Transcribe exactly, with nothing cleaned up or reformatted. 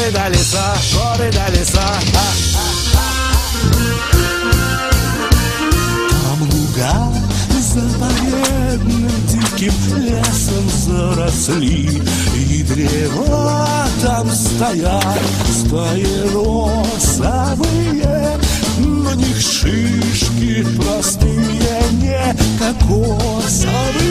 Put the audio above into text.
горы до леса, горы до леса. Там луга заповедным диким лесом заросли, и древа там стоят стаи росовые, на них шишки простые, не кокосовые.